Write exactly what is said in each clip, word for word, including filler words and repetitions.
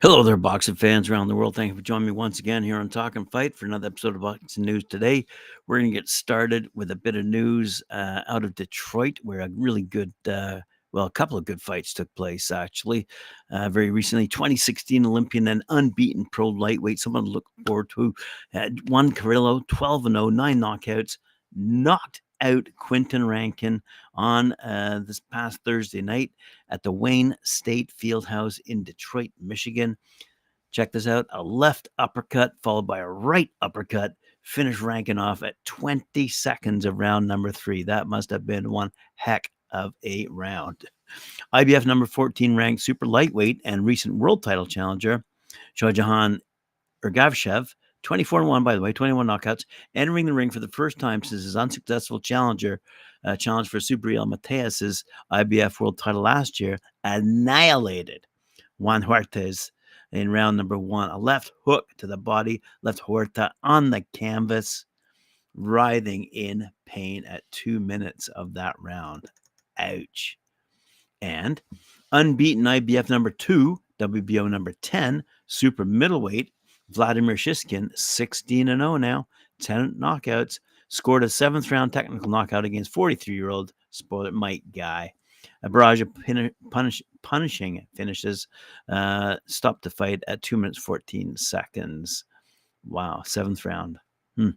Hello there, boxing fans around the world. Thank you for joining me once again here on Talk and Fight for another episode of Boxing News today. We're going to get started with a bit of news uh, out of Detroit, where a really good, uh, well, a couple of good fights took place, actually. Uh, very recently, twenty sixteen Olympian and unbeaten pro lightweight, someone to look forward to, had won Carrillo twelve and oh, nine knockouts, knocked out Quinton Rankin on uh, this past Thursday night at the Wayne State Fieldhouse in Detroit, Michigan. Check this out. A left uppercut followed by a right uppercut finished Rankin off at twenty seconds of round number three. That must have been one heck of a round. I B F number fourteen ranked super lightweight and recent world title challenger Shahjahan Ergavshev, twenty-four and one, by the way, twenty-one knockouts, entering the ring for the first time since his unsuccessful challenger uh, challenge for Subriel Mateus's I B F world title last year, annihilated Juan Huertas in round number one. A left hook to the body left Huerta on the canvas, writhing in pain at two minutes of that round. Ouch. And unbeaten I B F number two, W B O number ten, super middleweight, Vladimir Shishkin, sixteen and oh now, ten knockouts, scored a seventh round technical knockout against forty-three-year-old, spoiler Mike Guy. A barrage of pin- punish- punishing finishes uh, stopped the fight at two minutes fourteen seconds. Wow, seventh round. Hmm.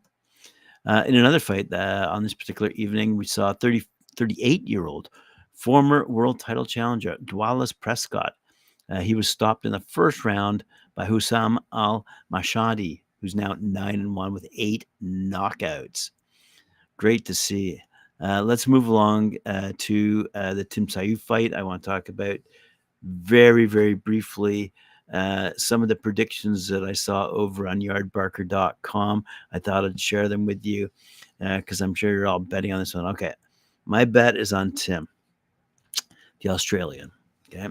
Uh, in another fight uh, on this particular evening, we saw thirty, thirty-eight-year-old former world title challenger Dwalis Prescott. Uh, he was stopped in the first round by Hussam Al-Mashadi, who's now nine and one with eight knockouts. Great to see. Uh, let's move along uh, to uh, the Tim Tszyu fight. I want to talk about very, very briefly uh, some of the predictions that I saw over on yard barker dot com. I thought I'd share them with you because uh, I'm sure you're all betting on this one. Okay. My bet is on Tim, the Australian. Okay.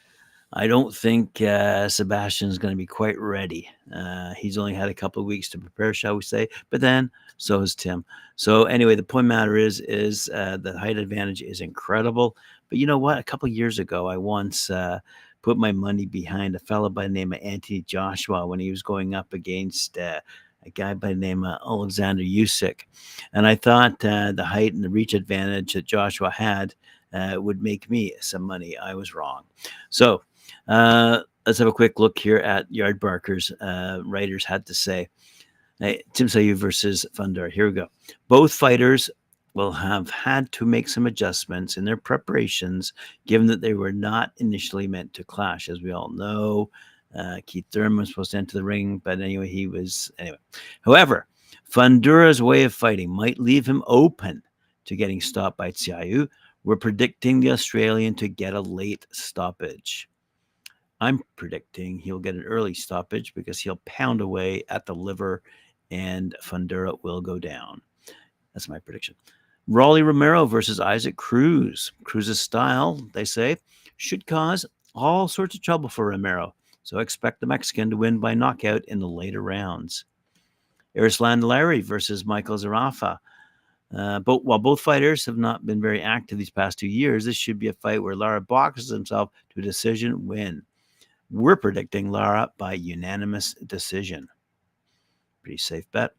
I don't think uh, Sebastian's going to be quite ready. Uh, he's only had a couple of weeks to prepare, shall we say? But then so is Tim. So anyway, the point matter is, is uh, the height advantage is incredible. But you know what? A couple of years ago, I once uh, put my money behind a fellow by the name of Anthony Joshua when he was going up against uh, a guy by the name of Alexander Usyk, and I thought uh, the height and the reach advantage that Joshua had uh, would make me some money. I was wrong. So. Uh, let's have a quick look here at Yard Barker's uh, writers had to say. Hey, Tim Tszyu versus Fundora. Here we go. Both fighters will have had to make some adjustments in their preparations, given that they were not initially meant to clash. As we all know, uh, Keith Thurman was supposed to enter the ring, but anyway, he was anyway. However, Fundora's way of fighting might leave him open to getting stopped by Tszyu. We're predicting the Australian to get a late stoppage. I'm predicting he'll get an early stoppage because he'll pound away at the liver and Fundora will go down. That's my prediction. Rolly Romero versus Isaac Cruz. Cruz's style, they say, should cause all sorts of trouble for Romero. So expect the Mexican to win by knockout in the later rounds. Erislan Larry versus Michael Zarafa. Uh, but while both fighters have not been very active these past two years, this should be a fight where Lara boxes himself to a decision win. We're predicting Lara by unanimous decision. Pretty safe bet.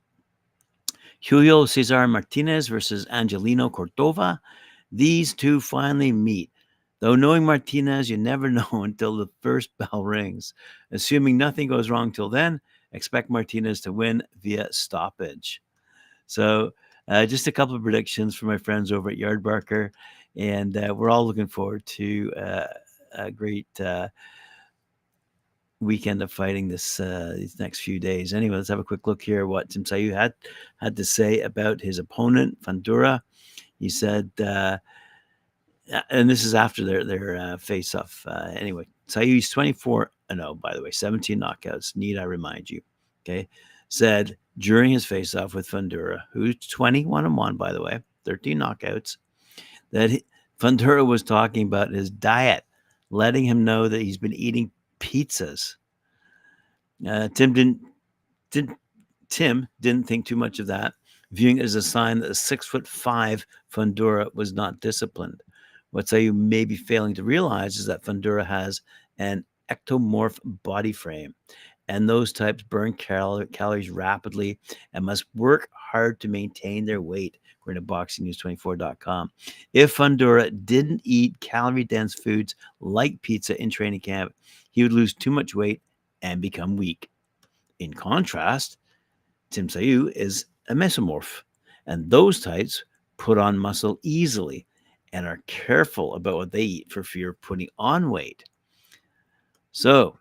Julio Cesar Martinez versus Angelino Cordova. These two finally meet. Though knowing Martinez, you never know until the first bell rings. Assuming nothing goes wrong till then, expect Martinez to win via stoppage. So uh, just a couple of predictions for my friends over at Yard Barker. And uh, we're all looking forward to uh, a great uh, weekend of fighting this uh, these next few days. Anyway, let's have a quick look here at what Tim Tszyu had had to say about his opponent, Fundora. He said, uh, and this is after their their uh, face-off. Uh, anyway, Tszyu's twenty-four and oh, by the way, seventeen knockouts. Need I remind you? Okay, said during his face-off with Fundora, who's twenty-one and one, by the way, thirteen knockouts, that he, Fundora was talking about his diet, letting him know that he's been eating pizzas. Uh, Tim didn't, didn't Tim didn't think too much of that, viewing it as a sign that a six foot five Fundora was not disciplined. What Tszyu may be failing to realize is that Fundora has an ectomorph body frame, and those types burn cal- calories rapidly and must work hard to maintain their weight, according to boxing news twenty-four dot com. If Fundora didn't eat calorie-dense foods like pizza in training camp, he would lose too much weight and become weak. In contrast, Tim Sayu is a mesomorph, and those types put on muscle easily and are careful about what they eat for fear of putting on weight. So,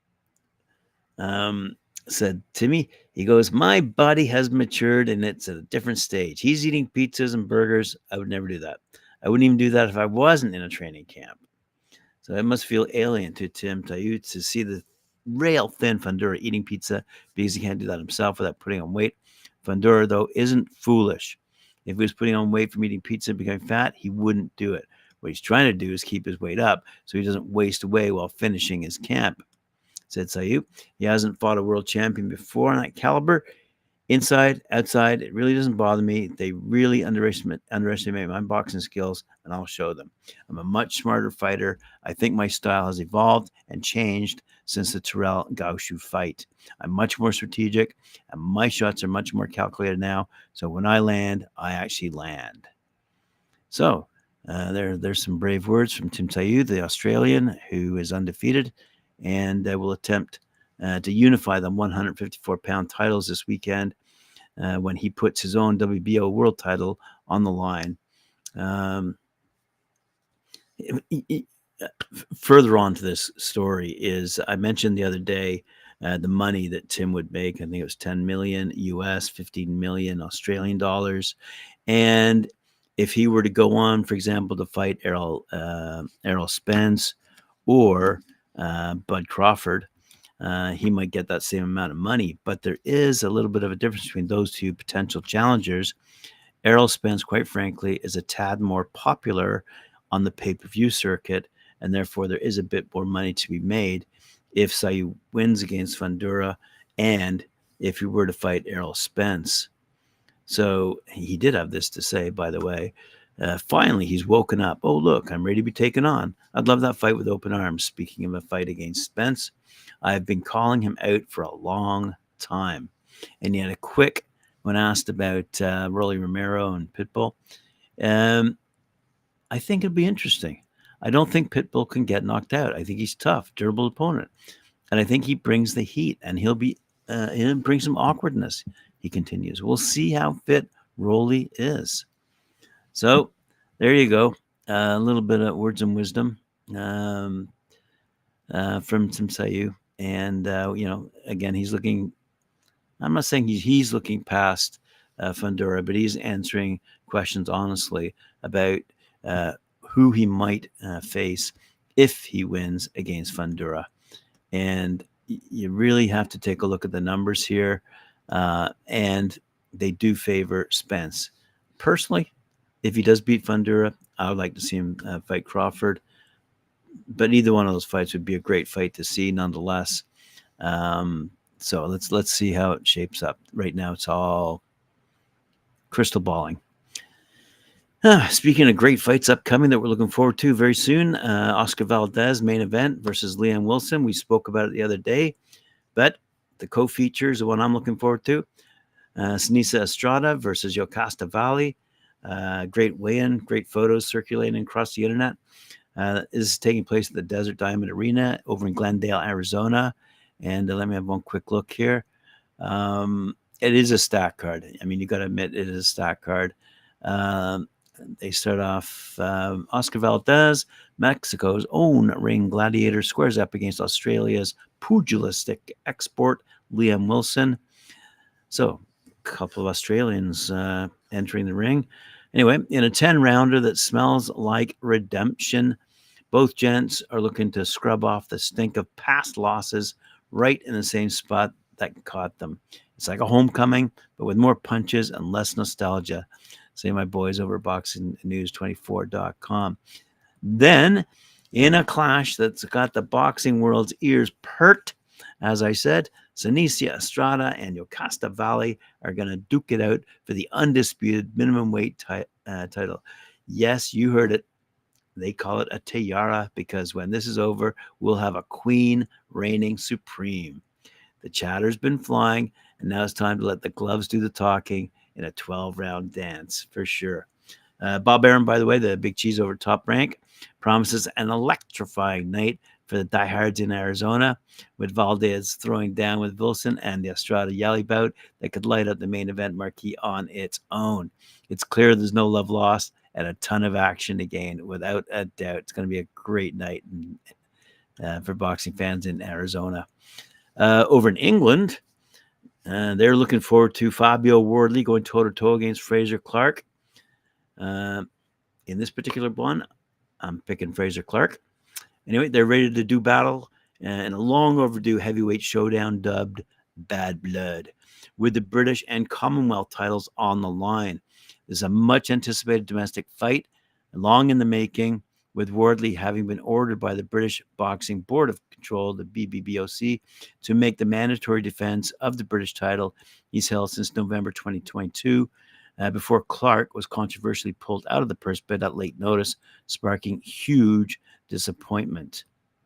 um, said Timmy, he goes, my body has matured and it's at a different stage. He's eating pizzas and burgers. I would never do that. I wouldn't even do that if I wasn't in a training camp. So it must feel alien to Tim Tayu to see the rail thin Fundora eating pizza because he can't do that himself without putting on weight. Fundora, though, isn't foolish. If he was putting on weight from eating pizza and becoming fat, he wouldn't do it. What he's trying to do is keep his weight up so he doesn't waste away while finishing his camp, said Sayu. He hasn't fought a world champion before on that caliber. Inside, outside, it really doesn't bother me. They really underestimate, underestimate my boxing skills, and I'll show them. I'm a much smarter fighter. I think my style has evolved and changed since the Terrell Gaushu fight. I'm much more strategic, and my shots are much more calculated now. So when I land, I actually land. So uh, there, there's some brave words from Tim Tayu, the Australian, who is undefeated and uh, will attempt Uh, to unify the one hundred fifty-four pound titles this weekend uh, when he puts his own W B O world title on the line. Um, further on to this story is I mentioned the other day uh, the money that Tim would make. I think it was ten million U S, fifteen million Australian dollars. And if he were to go on, for example, to fight Errol, uh, Errol Spence or uh, Bud Crawford, Uh, he might get that same amount of money, but there is a little bit of a difference between those two potential challengers. Errol Spence, quite frankly, is a tad more popular on the pay-per-view circuit, and therefore there is a bit more money to be made if Sayu wins against Fundora and if he were to fight Errol Spence. So he did have this to say, by the way. Uh, finally, he's woken up. Oh, look, I'm ready to be taken on. I'd love that fight with open arms. Speaking of a fight against Spence, I've been calling him out for a long time. And he had a quick, when asked about uh, Rolly Romero and Pitbull, um, I think it'd be interesting. I don't think Pitbull can get knocked out. I think he's tough, durable opponent. And I think he brings the heat, and he'll be, uh, he'll bring some awkwardness, he continues. We'll see how fit Rolly is. So there you go. Uh, a little bit of words and wisdom um, uh, from Tim Sayu. And, uh, you know, again, he's looking, I'm not saying he's, he's looking past uh, Fundora, but he's answering questions honestly about uh, who he might uh, face if he wins against Fundora. And you really have to take a look at the numbers here. Uh, and they do favor Spence. Personally, if he does beat Fundora, I would like to see him uh, fight Crawford. But either one of those fights would be a great fight to see, nonetheless. Um, so let's let's see how it shapes up. Right now, it's all crystal balling. Uh, speaking of great fights upcoming that we're looking forward to very soon, uh, Oscar Valdez main event versus Liam Wilson. We spoke about it the other day, but the co-features, the one I'm looking forward to, uh, Sinisa Estrada versus Yokasta Valley. Uh, great weigh-in, great photos circulating across the internet. Uh, this is taking place at the Desert Diamond Arena over in Glendale, Arizona. And uh, let me have one quick look here. Um, it is a stack card. I mean, you got to admit it is a stack card. Um, they start off um, Oscar Valdez, Mexico's own ring gladiator, squares up against Australia's pugilistic export, Liam Wilson. So a couple of Australians uh, entering the ring. Anyway, in a ten-rounder that smells like redemption, both gents are looking to scrub off the stink of past losses right in the same spot that caught them. It's like a homecoming, but with more punches and less nostalgia. Say my boys over at boxing news twenty-four dot com. Then, in a clash that's got the boxing world's ears perked, as I said, Sinisa Estrada and Yokasta Valley are going to duke it out for the undisputed minimum weight ti- uh, title. Yes, you heard it. They call it a tiara because when this is over, we'll have a queen reigning supreme. The chatter's been flying, and now it's time to let the gloves do the talking in a twelve-round dance, for sure. Uh, Bob Arum, by the way, the big cheese over Top Rank, promises an electrifying night for the diehards in Arizona, with Valdez throwing down with Wilson and the Estrada Yali bout that could light up the main event marquee on its own. It's clear there's no love lost and a ton of action again, without a doubt. It's going to be a great night uh, for boxing fans in Arizona. Uh, over in England, uh, they're looking forward to Fabio Wardley going toe-to-toe against Fraser Clark. Uh, in this particular one, I'm picking Fraser Clark. Anyway, they're ready to do battle in a long overdue heavyweight showdown dubbed Bad Blood, with the British and Commonwealth titles on the line. This is a much anticipated domestic fight, long in the making, with Wardley having been ordered by the British Boxing Board of Control, the B B B O C, to make the mandatory defense of the British title he's held since November twenty twenty-two. Uh, before Clark was controversially pulled out of the purse bid at late notice, sparking huge disappointment.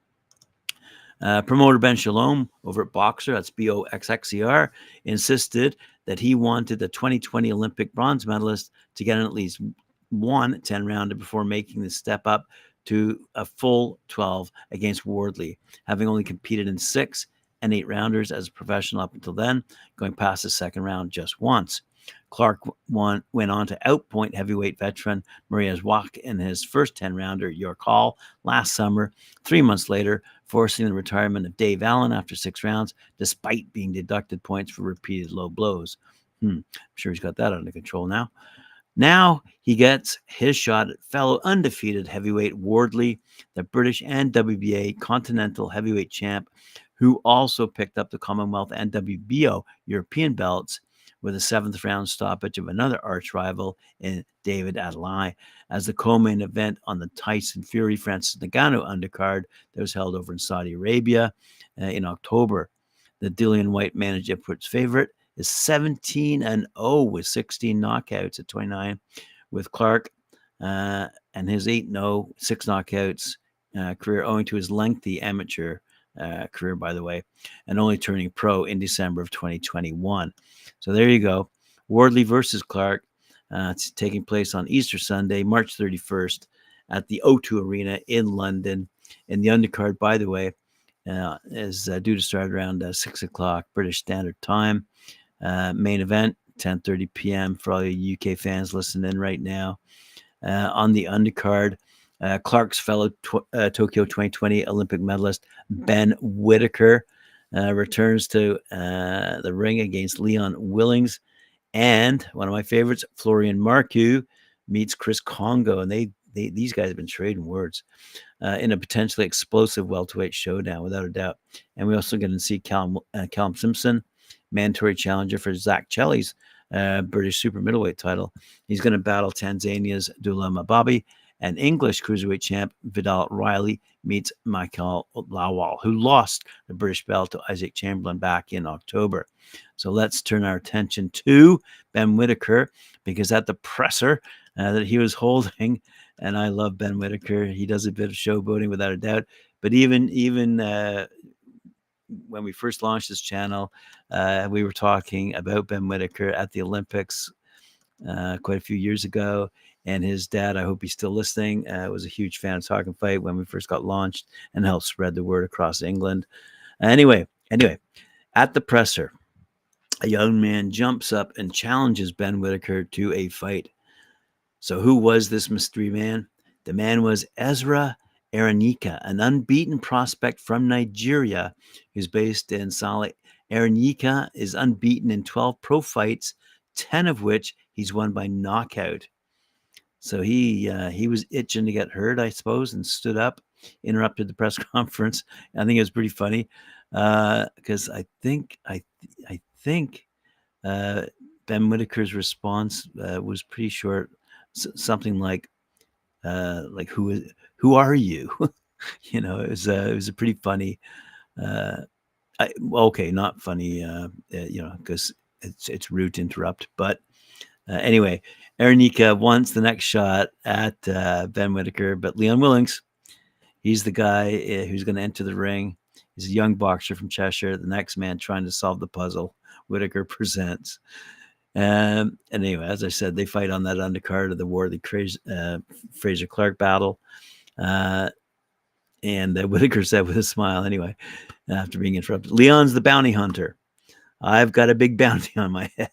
Uh, promoter Ben Shalom over at Boxer, that's B O X X E R, insisted that he wanted the twenty twenty Olympic bronze medalist to get in at least one ten-rounder before making the step up to a full twelve against Wardley, having only competed in six and eight rounders as a professional up until then, going past the second round just once. Clark won, went on to outpoint heavyweight veteran Mariusz Wach in his first ten-rounder, York Hall, last summer. Three months later, forcing the retirement of Dave Allen after six rounds, despite being deducted points for repeated low blows. Hmm, I'm sure he's got that under control now. Now he gets his shot at fellow undefeated heavyweight Wardley, the British and W B A Continental Heavyweight Champ, who also picked up the Commonwealth and W B O European belts, with a seventh round stoppage of another arch rival in David Adlai, as the co-main event on the Tyson Fury Francis Ngannou undercard that was held over in Saudi Arabia uh, in October. The Dillian White managed Ipswich favorite is seventeen and oh with sixteen knockouts at twenty-nine, with Clark uh, and his eight and oh, six knockouts uh, career owing to his lengthy amateur uh, career, by the way, and only turning pro in December of twenty twenty-one. So there you go. Wardley versus Clark. Uh, it's taking place on Easter Sunday, March thirty-first, at the O two Arena in London. And the undercard, by the way, uh, is uh, due to start around uh, six o'clock British Standard Time. Uh, main event, ten thirty p.m. for all you U K fans listening in right now. Uh, on the undercard, uh, Clark's fellow tw- uh, Tokyo twenty twenty Olympic medalist Ben Whittaker uh, returns to uh, the ring against Leon Willings. And one of my favorites, Florian Marcoux, meets Chris Kongo. And they, they these guys have been trading words uh, in a potentially explosive welterweight showdown, without a doubt. And we also get to see Callum, uh, Callum Simpson, mandatory challenger for Zach Chelly's uh, British super middleweight title. He's going to battle Tanzania's Dula Mababi, and English cruiserweight champ Vidal Riley meets Michael Lawal, who lost the British belt to Isaac Chamberlain back in October. So let's turn our attention to Ben Whittaker, because at the presser uh, that he was holding, and I love Ben Whittaker, he does a bit of showboating without a doubt, but even even uh, when we first launched this channel, uh, we were talking about Ben Whittaker at the Olympics uh, quite a few years ago. And his dad, I hope he's still listening, uh, was a huge fan of Talk and Fight when we first got launched, and helped spread the word across England. Anyway, anyway, at the presser, a young man jumps up and challenges Ben Whittaker to a fight. So who was this mystery man? The man was Ezra Erenika, an unbeaten prospect from Nigeria who's based in Sale. Erenika is unbeaten in twelve pro fights, ten of which he's won by knockout. So he uh, he was itching to get heard, I suppose, and stood up, interrupted the press conference. I think it was pretty funny because uh, I think I I think uh, Ben Whittaker's response uh, was pretty short, S- something like uh, like who is who are you? you know, it was uh, it was a pretty funny. Uh, I, okay, not funny, uh, uh, you know, because it's it's rude to interrupt, but Uh, anyway, Arenica wants the next shot at uh, Ben Whitaker, but Leon Willings, he's the guy uh, who's going to enter the ring. He's a young boxer from Cheshire, the next man trying to solve the puzzle Whitaker presents. Um, and anyway, as I said, they fight on that undercard of the Worthy uh, Fraser Clark battle. Uh, and uh, Whitaker said with a smile, anyway, after being interrupted, Leon's the bounty hunter. I've got a big bounty on my head.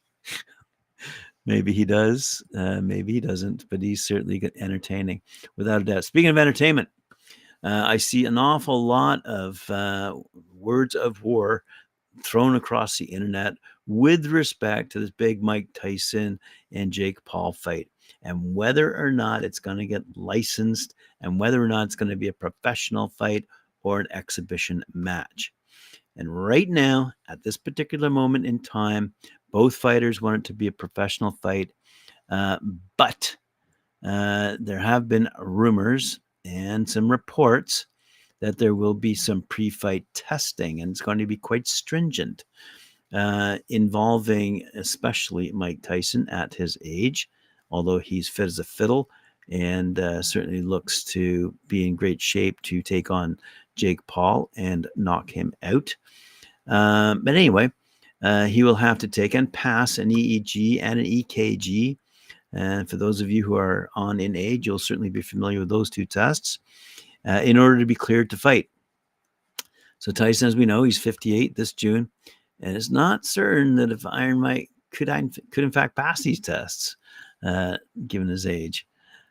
Maybe he does. Uh, maybe he doesn't, but he's certainly entertaining, without a doubt. Speaking of entertainment, uh, I see an awful lot of uh, words of war thrown across the internet with respect to this big Mike Tyson and Jake Paul fight, and whether or not it's going to get licensed, and whether or not it's going to be a professional fight or an exhibition match. And right now, at this particular moment in time, both fighters want it to be a professional fight, uh, but uh, there have been rumors and some reports that there will be some pre-fight testing, and it's going to be quite stringent, uh, involving especially Mike Tyson at his age, although he's fit as a fiddle and uh, certainly looks to be in great shape to take on Jake Paul and knock him out. Um, but anyway, uh, he will have to take and pass an E E G and an E K G. And for those of you who are on in age, you'll certainly be familiar with those two tests uh, in order to be cleared to fight. So Tyson, as we know, he's fifty-eight this June, and it's not certain that if Iron Mike could, could in fact pass these tests, uh, given his age.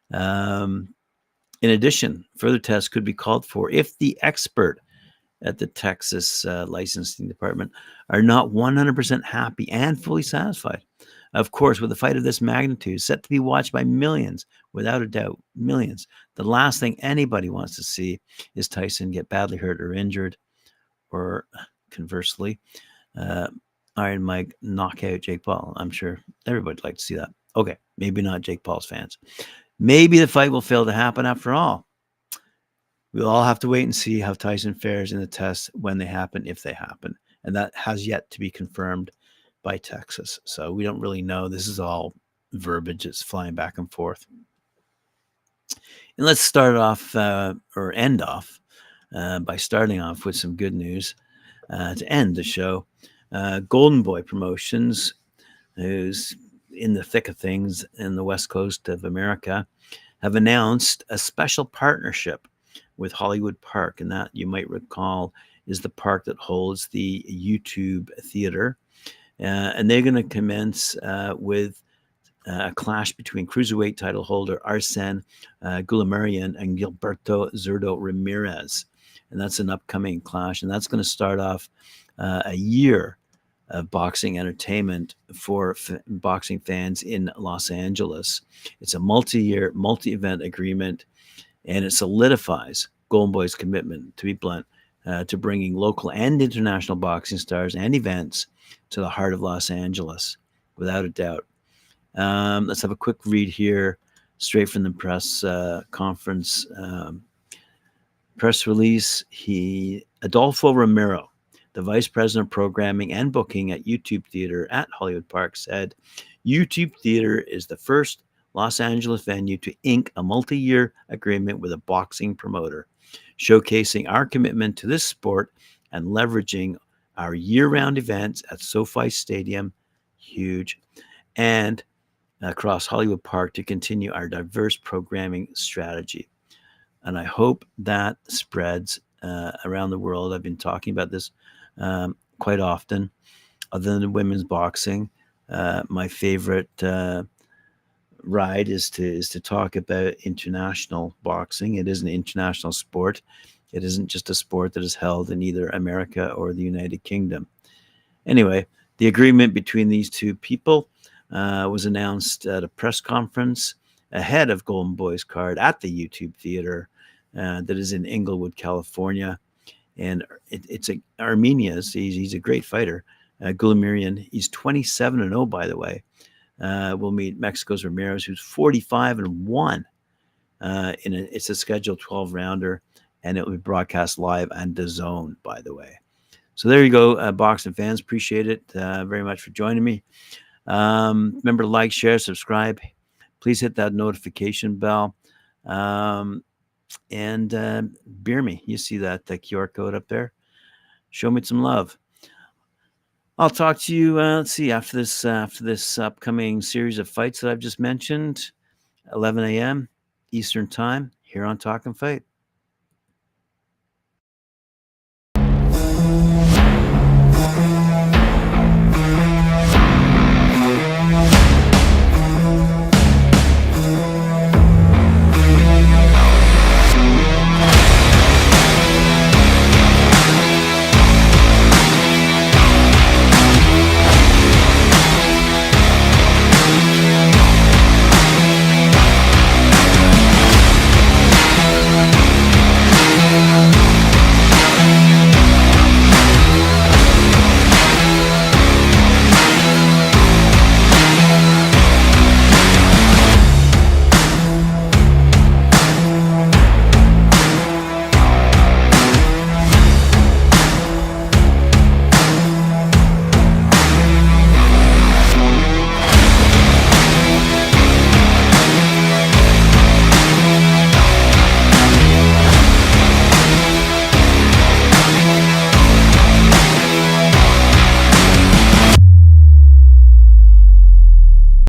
Um, in addition, further tests could be called for if the expert at the Texas uh, licensing department are not one hundred percent happy and fully satisfied. Of course, with a fight of this magnitude, set to be watched by millions, without a doubt, millions, the last thing anybody wants to see is Tyson get badly hurt or injured, or conversely, uh, Iron Mike knock out Jake Paul. I'm sure everybody'd like to see that. Okay, maybe not Jake Paul's fans. Maybe the fight will fail to happen after all. We'll all have to wait and see how Tyson fares in the tests when they happen, if they happen. And that has yet to be confirmed by Texas. So we don't really know. This is all verbiage. It's flying back and forth. And let's start off uh, or end off uh, by starting off with some good news uh, to end the show. Uh, Golden Boy Promotions, who's in the thick of things in the West Coast of America, have announced a special partnership with Hollywood Park, and that, you might recall, is the park that holds the YouTube theater. Uh, and they're going to commence uh, with uh, a clash between cruiserweight title holder Arsene uh, Goulamirian and Gilberto Zurdo Ramirez. And that's an upcoming clash, and that's going to start off uh, a year of boxing entertainment for f- boxing fans in Los Angeles. It's a multi-year, multi-event agreement, and it solidifies Golden Boy's commitment, to be blunt, uh, to bringing local and international boxing stars and events to the heart of Los Angeles, without a doubt. Um, let's have a quick read here, straight from the press uh, conference um, press release. He, Adolfo Romero, the vice president of programming and booking at YouTube Theater at Hollywood Park, said, YouTube Theater is the first Los Angeles venue to ink a multi-year agreement with a boxing promoter, showcasing our commitment to this sport and leveraging our year-round events at SoFi Stadium, huge, and across Hollywood Park to continue our diverse programming strategy. And I hope that spreads uh, around the world. I've been talking about this um, quite often. Other than women's boxing, uh, my favorite uh, ride is to is to talk about international boxing. It is an international sport. It isn't just a sport that is held in either America or the United Kingdom. Anyway, the agreement between these two people uh, was announced at a press conference ahead of Golden Boy's card at the YouTube Theater uh, that is in Inglewood, California. And it, it's a Armenia's. He's, he's a great fighter. Uh, Goulamirian, he's twenty-seven and oh, by the way. Uh, we'll meet Mexico's Ramirez, who's forty-five and one. Uh, in a, it's a scheduled twelve rounder, and it will be broadcast live on DAZN, by the way. So there you go, uh, boxing fans. Appreciate it uh, very much for joining me. Um, remember to like, share, subscribe. Please hit that notification bell. Um, and uh, beer me. You see that the Q R code up there? Show me some love. I'll talk to you. Uh, let's see after this uh, after this upcoming series of fights that I've just mentioned. eleven a.m. Eastern Time here on Talk and Fight.